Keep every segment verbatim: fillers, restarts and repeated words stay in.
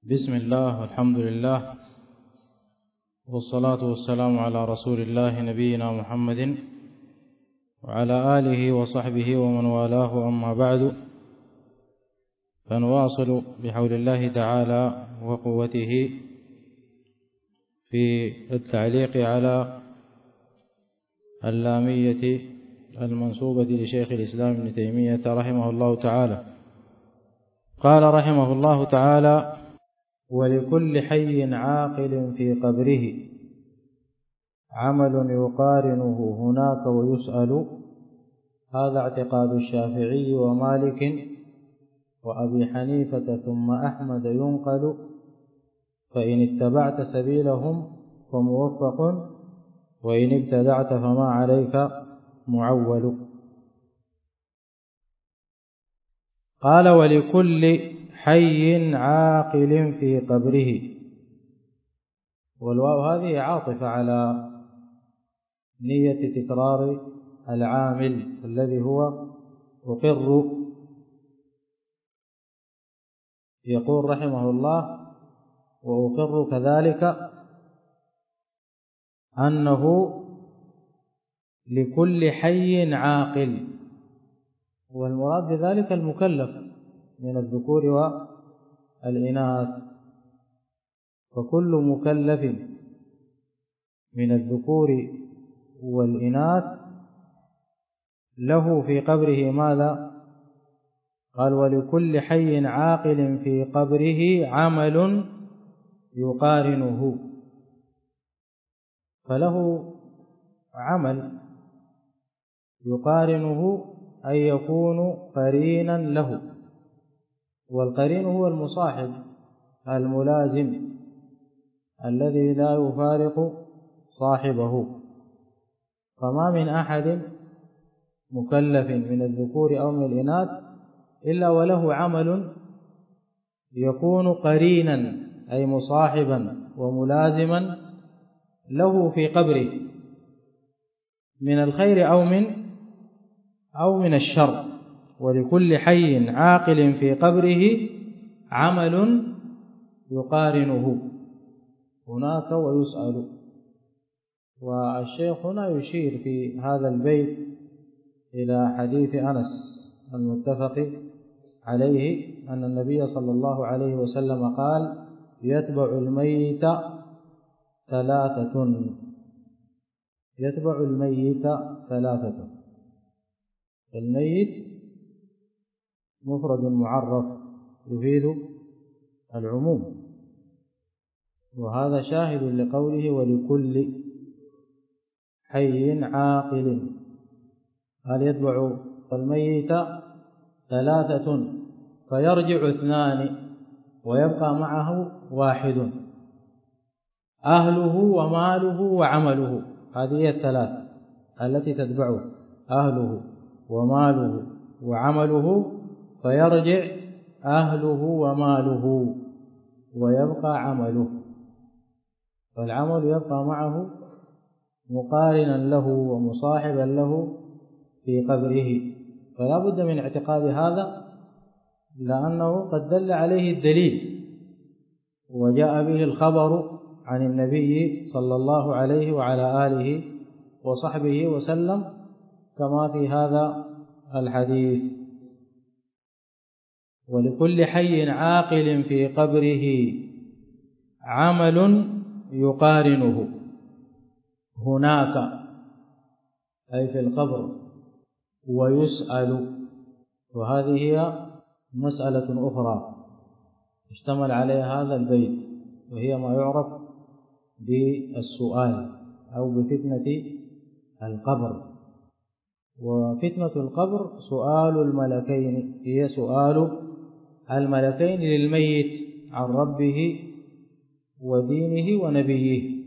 بسم الله والحمد لله والصلاة والسلام على رسول الله نبينا محمد وعلى آله وصحبه ومن والاه، أما بعد، فنواصل بحول الله تعالى وقوته في التعليق على اللامية المنسوبة لشيخ الإسلام ابن تيمية رحمه الله تعالى. قال رحمه الله تعالى: ولكل حي عاقل في قبره عمل يقارنه هناك ويسأل. هذا اعتقاد الشافعي ومالك وأبي حنيفة ثم أحمد ينقل، فإن اتبعت سبيلهم فموفق، وإن ابتدعت فما عليك معول. قال: ولكل حي عاقل في قبره، والواو هذه عاطفة على نية تكرار العامل الذي هو أقر. يقول رحمه الله: وأقر كذلك أنه لكل حي عاقل، والمراد بذلك المكلف من الذكور والإناث، فكل مكلف من الذكور والإناث له في قبره ماذا؟ قال: ولكل حي عاقل في قبره عمل يقارنه، فله عمل يقارنه أي يكون قرينا له، والقرين هو المصاحب الملازم الذي لا يفارق صاحبه. فما من أحد مكلف من الذكور أو من الإناث إلا وله عمل يكون قرينا أي مصاحبا وملازما له في قبره من الخير أو من أو من الشر. ولكل حي عاقل في قبره عمل يقارنه هناك ويسأل. والشيخ هنا يشير في هذا البيت إلى حديث أنس المتفق عليه أن النبي صلى الله عليه وسلم قال: يتبع الميت ثلاثة يتبع الميت ثلاثة الميت مفرد معرف يفيد العموم، وهذا شاهد لقوله: ولكل حي عاقل. قال: يتبع الميت ثلاثة فيرجع اثنان ويبقى معه واحد، أهله وماله وعمله. هذه الثلاث التي تتبعه: أهله وماله وعمله، فيرجع أهله وماله ويبقى عمله، فالعمل يبقى معه مقارنا له ومصاحبا له في قبره. فلا بد من اعتقاد هذا، لأنه قد دل عليه الدليل وجاء به الخبر عن النبي صلى الله عليه وعلى آله وصحبه وسلم، كما في هذا الحديث: ولكل حي عاقل في قبره عمل يقارنه هناك أي في القبر ويسأل. وهذه هي مسألة أخرى اشتمل عليها هذا البيت، وهي ما يعرف بالسؤال أو بفتنة القبر. وفتنة القبر سؤال الملكين، هي سؤال الملكين للميت عن ربه ودينه ونبيه.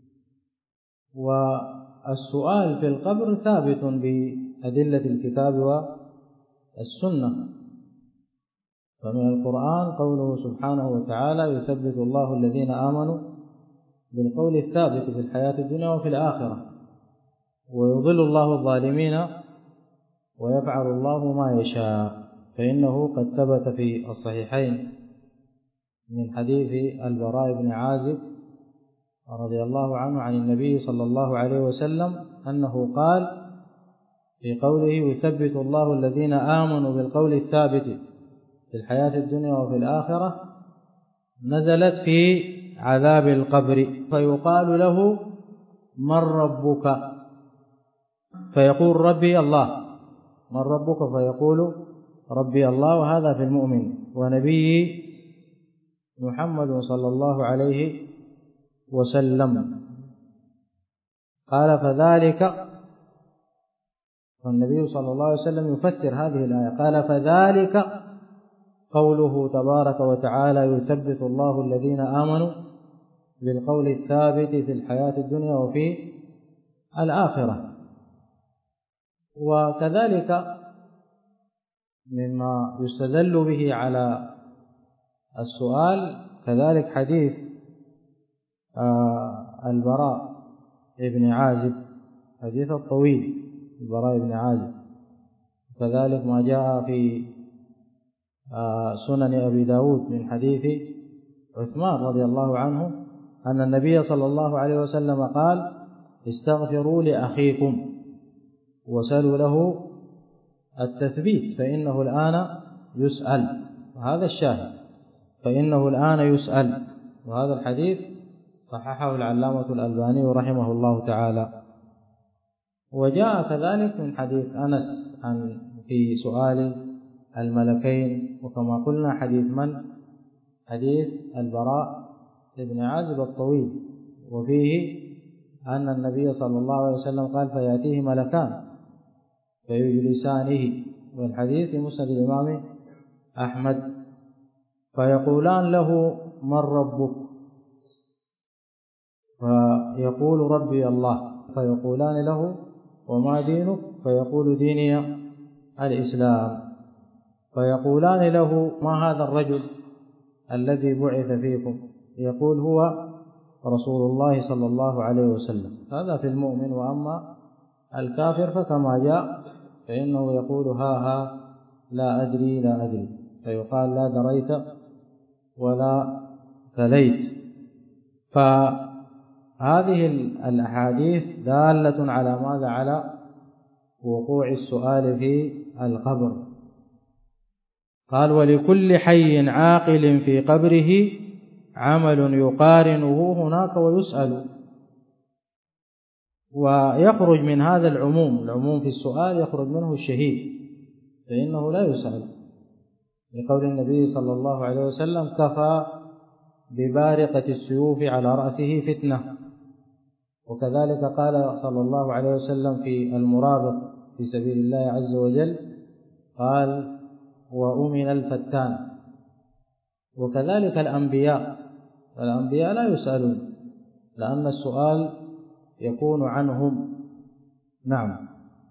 والسؤال في القبر ثابت بأدلة الكتاب والسنة، فمن القرآن قوله سبحانه وتعالى: يثبت الله الذين آمنوا بالقول الثابت في الحياة الدنيا وفي الآخرة، ويضل الله الظالمين ويفعل الله ما يشاء. فإنه قد ثبت في الصحيحين من حديث البراء بن عازب رضي الله عنه عن النبي صلى الله عليه وسلم أنه قال في قوله يثبت الله الذين آمنوا بالقول الثابت في الحياة الدنيا وفي الآخرة، نزلت في عذاب القبر، فيقال له من ربك؟ فيقول ربي الله. من ربك؟ فيقول ربي الله. وهذا في المؤمن. ونبي محمد صلى الله عليه وسلم قال فذلك، والنبي صلى الله عليه وسلم يفسر هذه الآية قال فذلك قوله تبارك وتعالى يثبت الله الذين آمنوا بالقول الثابت في الحياة الدنيا وفي الآخرة. وكذلك مما يستدل به على السؤال كذلك حديث البراء بن عازب، حديث الطويل البراء بن عازب، كذلك ما جاء في سنن أبي داود من حديث عثمان رضي الله عنه أن النبي صلى الله عليه وسلم قال استغفروا لأخيكم وسلوا له التثبيت فإنه الآن يسأل. وهذا الشاهد، فإنه الآن يسأل. وهذا الحديث صححه العلامة الألباني رحمه الله تعالى. وجاء كذلك من حديث أنس عن في سؤال الملكين، وكما قلنا حديث من؟ حديث البراء بن عازب الطويل، وفيه أن النبي صلى الله عليه وسلم قال فيأتيه ملكان فيجلسانه، والحديث في مسند الإمام أحمد، فيقولان له من ربك؟ فيقول ربي الله. فيقولان له وما دينك؟ فيقول ديني الإسلام. فيقولان له ما هذا الرجل الذي بعث فيكم؟ يقول هو رسول الله صلى الله عليه وسلم. هذا في المؤمن. وأما الكافر فكما جاء فإنه يقول ها ها لا أدري لا أدري، فيقال لا دريت ولا تليت. فهذه الأحاديث دالة على ماذا؟ على وقوع السؤال في القبر. قال ولكل حي عاقل في قبره عمل يقارنه هناك ويسأل. ويخرج من هذا العموم، العموم في السؤال يخرج منه الشهيد فإنه لا يسأل، لقول النبي صلى الله عليه وسلم كفى ببارقة السيوف على رأسه فتنة. وكذلك قال صلى الله عليه وسلم في المرابط في سبيل الله عز وجل قال وأمن الفتان. وكذلك الأنبياء، الأنبياء لا يسألون لأن السؤال يكون عنهم. نعم.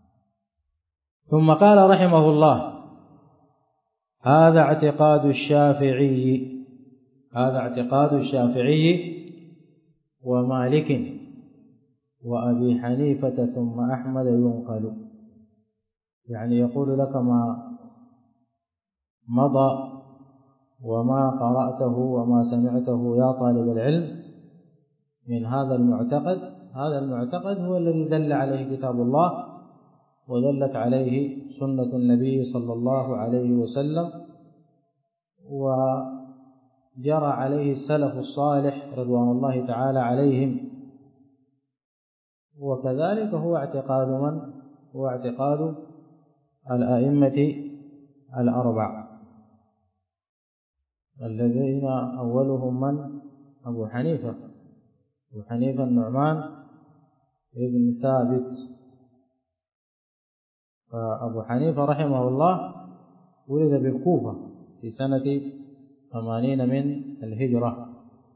ثم قال رحمه الله هذا اعتقاد الشافعي، هذا اعتقاد الشافعي ومالك وأبي حنيفة ثم أحمد ينقل. يعني يقول لك ما مضى وما قرأته وما سمعته يا طالب العلم من هذا المعتقد. هذا المعتقد هو الذي دل عليه كتاب الله ودلت عليه سنة النبي صلى الله عليه وسلم، وجرى عليه السلف الصالح رضوان الله تعالى عليهم. وكذلك هو اعتقاد من؟ هو اعتقاد الأئمة الأربع الذين أولهم من؟ أبو حنيفة، أبو حنيفة النعمان ابن ثابت. فأبو حنيفة رحمه الله ولد بالكوفة في سنة ثمانين من الهجرة،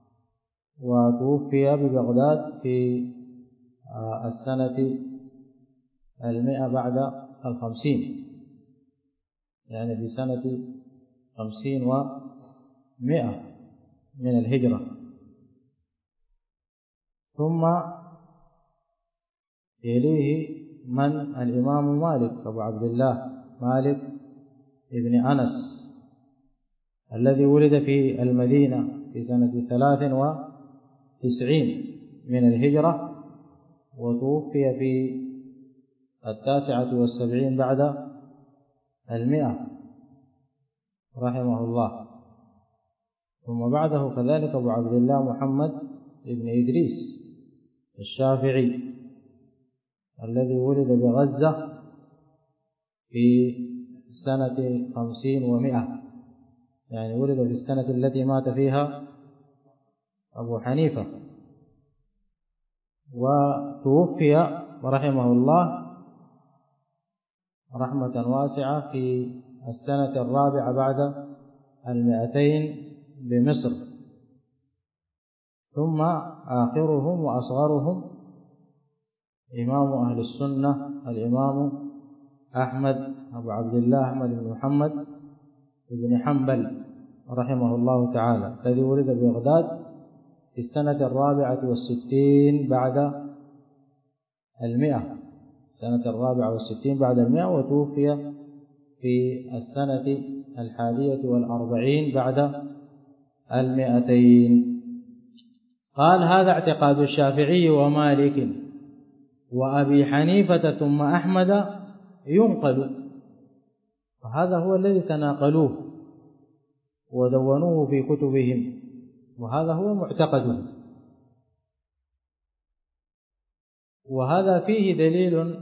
وتوفي ببغداد في السنة المئة بعد الخمسين، يعني في سنة خمسين ومئة من الهجرة. ثم يليه من؟ الإمام مالك أبو عبد الله، مالك ابن أنس الذي ولد في المدينة في سنة ثلاث وتسعين من الهجرة، وتوفي في التاسعة والسبعين بعد المئة رحمه الله. ثم بعده كذلك أبو عبد الله محمد بن إدريس الشافعي الذي ولد بغزة في سنة خمسين ومئة، يعني ولد في السنة التي مات فيها أبو حنيفة، وتوفي رحمه الله رحمة واسعة في السنة الرابعة بعد المئتين بمصر. ثم آخرهم وأصغرهم إمام أهل السنة الإمام أحمد أبو عبد الله أحمد بن محمد بن حنبل رحمه الله تعالى، الذي ولد ببغداد في السنة الرابعة والستين بعد المئة سنة الرابعة والستين بعد المئة، وتوفي في السنة الحادية والأربعين بعد المئتين. قال: هذا اعتقاد الشافعي ومالك وأبي حنيفة ثم أحمد ينقل، وهذا هو الذي تناقلوه ودونوه في كتبهم، وهذا هو معتقدهم. وهذا فيه دليل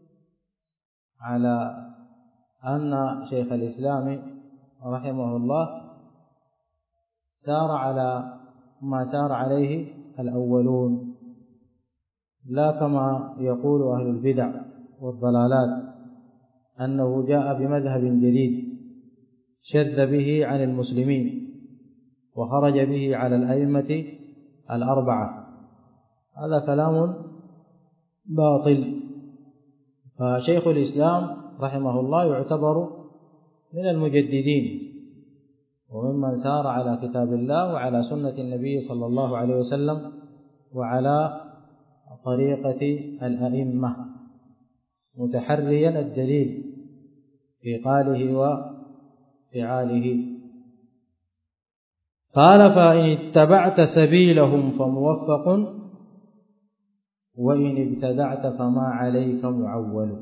على أن شيخ الإسلام رحمه الله سار على ما سار عليه الأولون، لا كما يقول أهل البدع والضلالات أنه جاء بمذهب جديد شذ به عن المسلمين وخرج به على الأئمة الأربعة. هذا كلام باطل. فشيخ الإسلام رحمه الله يعتبر من المجددين وممن سار على كتاب الله وعلى سنة النبي صلى الله عليه وسلم وعلى طريقة الأئمة، متحريا الدليل في قاله وفعاله. قال: فإن اتبعت سبيلهم فموفق وإن ابتدعت فما عليك معول.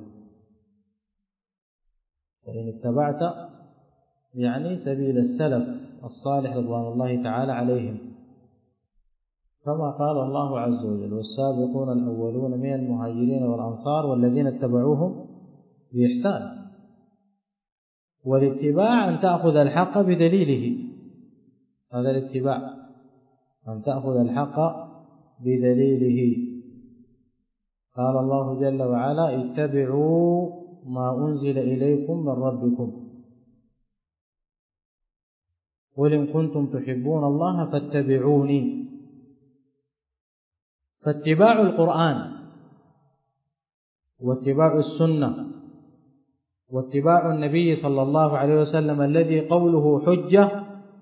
فإن اتبعت يعني سبيل السلف الصالح رضوان الله تعالى عليهم، كما قال الله عز وجل: والسابقون الأولون من المهاجرين والأنصار والذين اتبعوهم بإحسان. والاتباع أن تأخذ الحق بدليله، هذا الاتباع، أن تأخذ الحق بدليله. قال الله جل وعلا: اتبعوا ما أنزل إليكم من ربكم قل إن كنتم تحبون الله فاتبعوني. فاتباع القرآن واتباع السنة واتباع النبي صلى الله عليه وسلم الذي قوله حجة،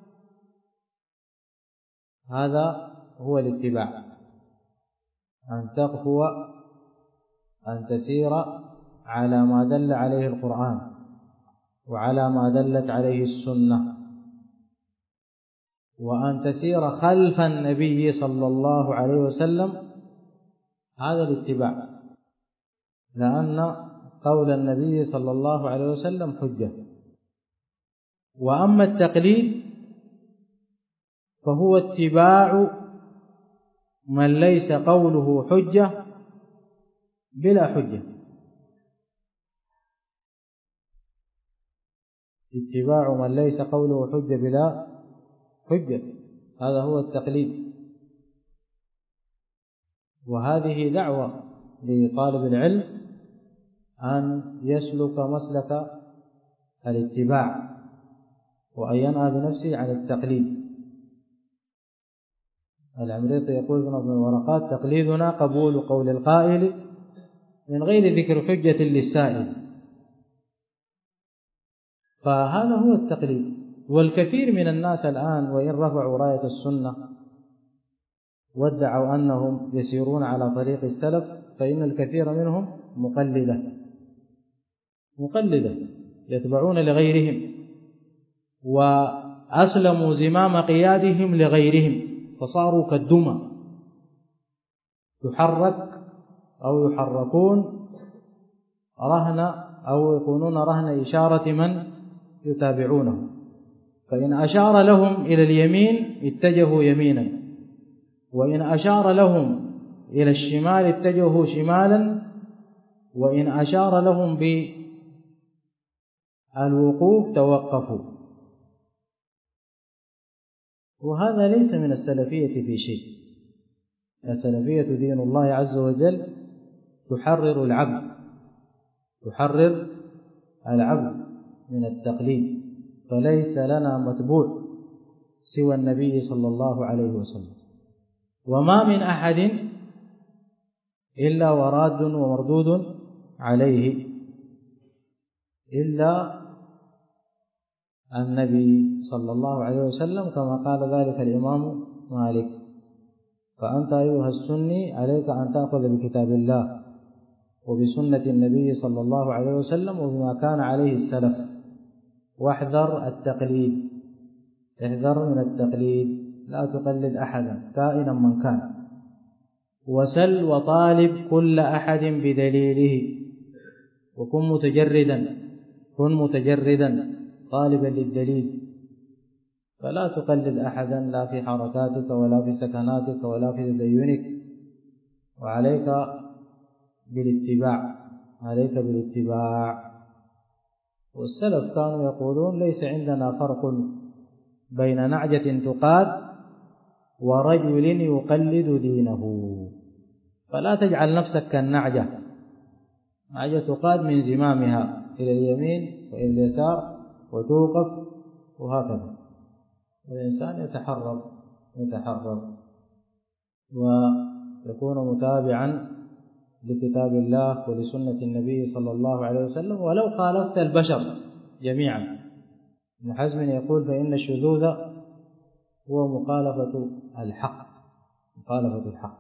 هذا هو الاتباع، أن تقفو أن تسير على ما دل عليه القرآن وعلى ما دلت عليه السنة، وأن تسير خلف النبي صلى الله عليه وسلم، هذا الاتباع، لأن قول النبي صلى الله عليه وسلم حجة. وأما التقليد فهو اتباع من ليس قوله حجة بلا حجة، اتباع من ليس قوله حجة بلا حجة، هذا هو التقليد. وهذه دعوة لطالب العلم أن يسلك مسلك الاتباع وأن ينهى بنفسه عن التقليد. العمريطي يقول في نظم الورقات: تقليدنا قبول قول القائل من غير ذكر حجة للسائل. فهذا هو التقليد. والكثير من الناس الآن وإن رفعوا راية السنة وادعوا أنهم يسيرون على طريق السلف، فإن الكثير منهم مقلدة مقلدة يتبعون لغيرهم، وأسلموا زمام قيادهم لغيرهم فصاروا كالدمى يحرك أو يحركون رهن أو يكونون رهن إشارة من يتابعونه، فإن أشار لهم إلى اليمين اتجهوا يمينا، وإن أشار لهم إلى الشمال اتجهوا شمالا، وإن أشار لهم بالوقوف توقفوا. وهذا ليس من السلفية في شيء. السلفية دين الله عز وجل تحرر العبد تحرر العبد من التقليد، فليس لنا متبوع سوى النبي صلى الله عليه وسلم، وما من أحد إلا وراد ومردود عليه إلا النبي صلى الله عليه وسلم، كما قال ذلك الإمام مالك: فأنت أيها السني عليك أن تأخذ بكتاب الله وبسنة النبي صلى الله عليه وسلم وبما كان عليه السلف، واحذر التقليد، احذر من التقليد، لا تقلد أحدا كائنا من كان، وسل وطالب كل أحد بدليله، وكن متجردا كن متجردا طالبا للدليل، فلا تقلد أحدا لا في حركاتك ولا في سكناتك ولا في تدينك، وعليك بالاتباع عليك بالاتباع. والسلف كانوا يقولون: ليس عندنا فرق بين نعجة تقاد ورجل يقلد دينه. فلا تجعل نفسك كالنعجة، نعجة تقاد من زمامها إلى اليمين وإلى اليسار وتوقف وهكذا. الإنسان يتحرر يتحرر ويكون متابعا لكتاب الله ولسنة النبي صلى الله عليه وسلم، ولو خالفت البشر جميعا. ابن حزم يقول: فإن الشذوذ هو مخالفة الحق مخالفة الحق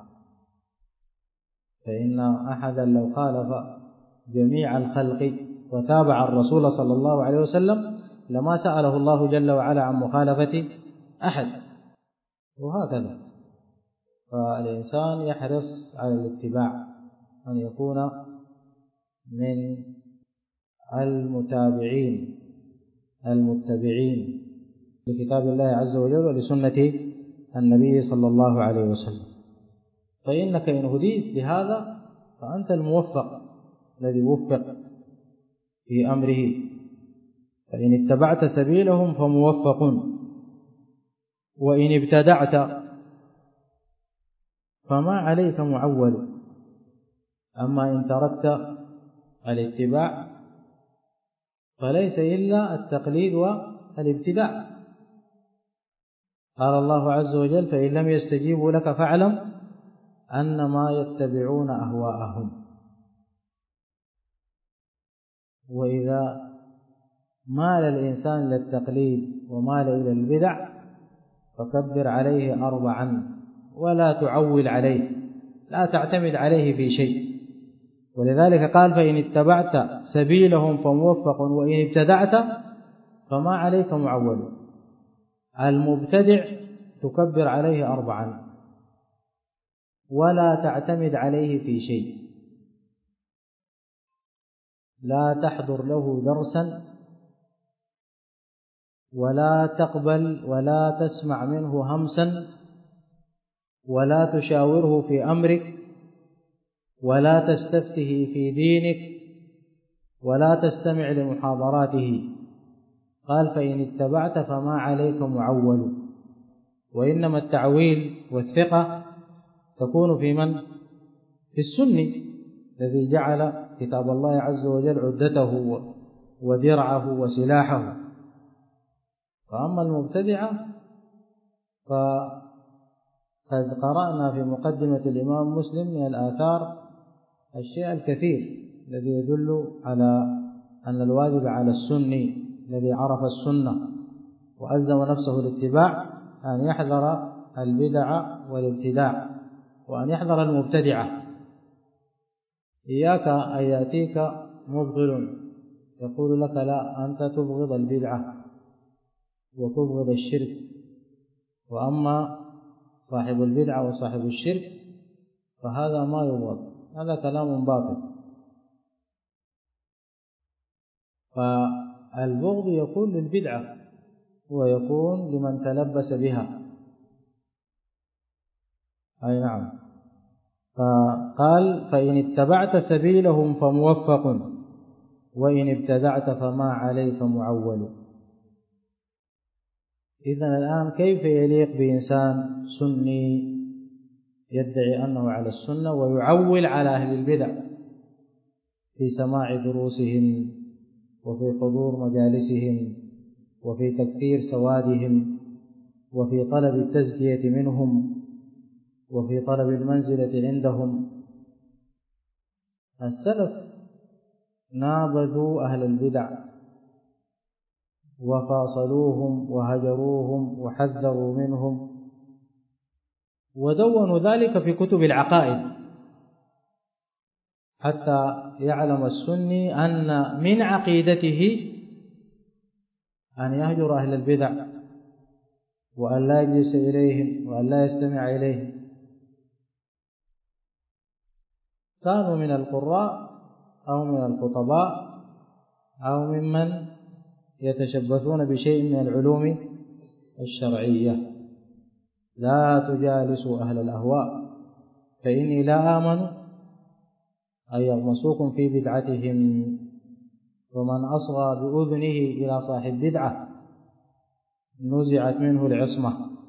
فإن أحدا لو خالف جميع الخلق وتابع الرسول صلى الله عليه وسلم لما سأله الله جل وعلا عن مخالفة أحد. وهكذا فالإنسان يحرص على الاتباع، أن يكون من المتابعين المتبعين لكتاب الله عز وجل ولسنة النبي صلى الله عليه وسلم. فإنك إن هديت بهذا فأنت الموفق الذي وفق في أمره، فإن اتبعت سبيلهم فموفق، وإن ابتدعت فما عليك معول. أما إن تركت الاتباع فليس إلا التقليد والابتداع. قال الله عز وجل: فإن لم يستجيبوا لك فاعلم أنما يتبعون أهواءهم. وإذا مال الإنسان للتقليد ومال إلى البدع فكبر عليه أربعا ولا تعول عليه، لا تعتمد عليه في شيء. ولذلك قال: فإن اتبعت سبيلهم فموفق، وإن ابتدعت فما عليك معول. المبتدع تكبر عليه أربعا ولا تعتمد عليه في شيء، لا تحضر له درسا ولا تقبل ولا تسمع منه همسا ولا تشاوره في أمرك ولا تستفته في دينك ولا تستمع لمحاضراته. قال: فإن اتبعت فما عليك معول. وإنما التعويل والثقة تكون في من؟ في السني الذي جعل كتاب الله عز وجل عدته ودرعه وسلاحه. فأما المبتدعة فقد قرأنا في مقدمة الإمام مسلم من الآثار الشيء الكثير الذي يدل على أن الواجب على السني الذي عرف السنة وألزم نفسه الاتباع أن يحذر البدع والابتداع، وأن يحذر المبتدعة. إياك أن يأتيك مبطل يقول لك: لا، أنت تبغض البدعة وتبغض الشرك. وأما صاحب البدعة وصاحب الشرك فهذا ما يبغض، هذا كلام باطل. فالبغض يكون للبدعة ويكون لمن تلبس بها. أي نعم. فقال فإن اتبعت سبيلهم فموفق وإن ابتدعت فما عليك معول. إذن الآن كيف يليق بإنسان سني يدعي أنه على السنة ويعول على أهل البدع في سماع دروسهم وفي حضور مجالسهم وفي تكثير سوادهم وفي طلب التزكية منهم وفي طلب المنزلة عندهم؟ السلف نابذوا أهل البدع وفاصلوهم وهجروهم وحذروا منهم، ودونوا ذلك في كتب العقائد حتى يعلم السني أن من عقيدته أن يهجر أهل البدع وأن لا يجلس إليهم وأن لا يستمع إليهم. كانوا من القراء أو من الخطباء أو ممن يتشبثون بشيء من العلوم الشرعية. لا تجالسوا أهل الأهواء فإني لا آمن أن يغمسوكم في بدعتهم، ومن أصغى بأذنه إلى صاحب بدعة نزعت منه العصمة.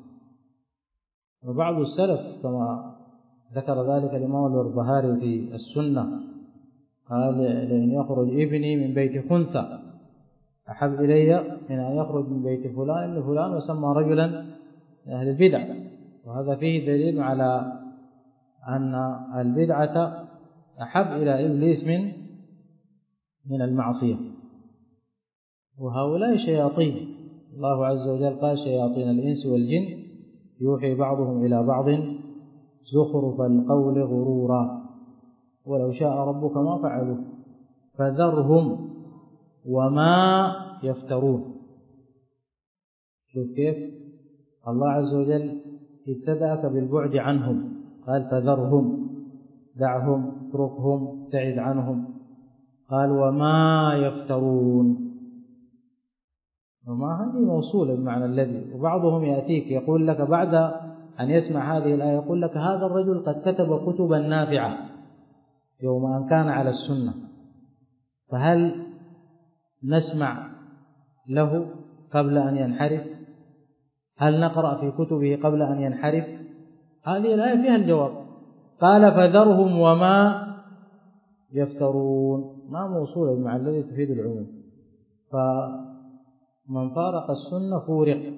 وبعض السلف كما ذكر ذلك الإمام البربهاري في السنة قال لأن يخرج ابني من بيت خنثى أحب إلي من أن يخرج من بيت فلان ابن فلان وسمى رجلا من أهل البدع. وهذا فيه دليل على أن البدعة أحب إلى إبليس من من المعصية. وهؤلاء شياطين، الله عز وجل قال شياطين الإنس والجن يوحي بعضهم إلى بعض زخرف القول غرورا ولو شاء ربك ما فعلوا فذرهم وما يفترون. شوف كيف الله عز وجل ابتدأك بالبعد عنهم، قال فذرهم، دعهم، اتركهم، ابتعد عنهم. قال وما يفترون، وما هذه موصولة بمعنى الذي. وبعضهم يأتيك يقول لك بعد أن يسمع هذه الآية يقول لك هذا الرجل قد كتب كتبا نافعة يوم أن كان على السنة، فهل نسمع له قبل أن ينحرف؟ هل نقرأ في كتبه قبل أن ينحرف؟ هذه الآية فيها الجواب. قال فذرهم وما يفترون، ما موصولة مع الذي تفيد العموم. فمن فارق السنة فورق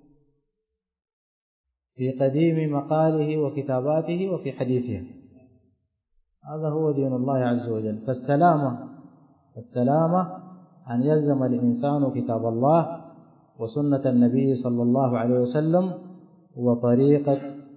في قديم مقاله وكتاباته وفي حديثها. هذا هو دين الله عز وجل. فالسلامة السلامة أن يلزم الإنسان كتاب الله وسنة النبي صلى الله عليه وسلم وطريقة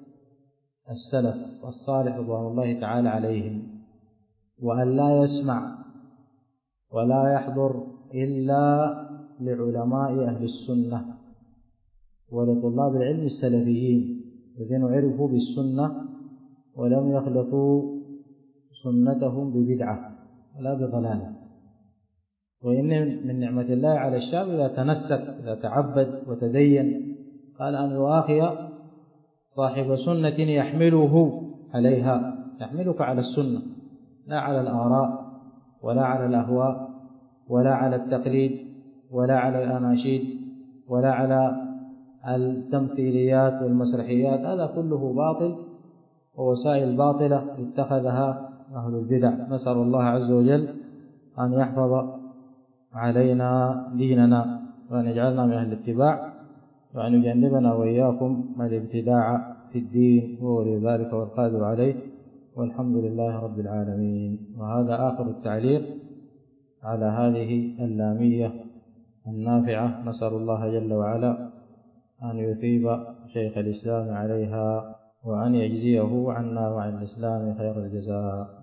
السلف الصالح رضوان الله تعالى عليهم، وأن لا يسمع ولا يحضر إلا لعلماء أهل السنة ولطلاب العلم السلفيين الذين عرفوا بالسنة ولم يخلطوا سنتهم ببدعة ولا بضلالة. وإن من نعمة الله على الشاب إذا تنسك إذا تعبد وتدين قال أن يؤاخي صاحب سنة يحمله عليها، يحملك على السنة لا على الآراء ولا على الأهواء ولا على التقليد ولا على الأناشيد ولا على التمثيليات والمسرحيات. هذا كله باطل ووسائل باطلة اتخذها أهل البدع. نسأل الله عز وجل أن يحفظ علينا ديننا وأن يجعلنا من أهل الاتباع وأن يجنبنا وإياكم الابتداع في الدين، وهو لذلك والقادر عليه، والحمد لله رب العالمين. وهذا آخر التعليق على هذه اللامية النافعة. نسأل الله جل وعلا أن يثيب شيخ الإسلام عليها وأن يجزيه عنا وعن الإسلام خير الجزاء.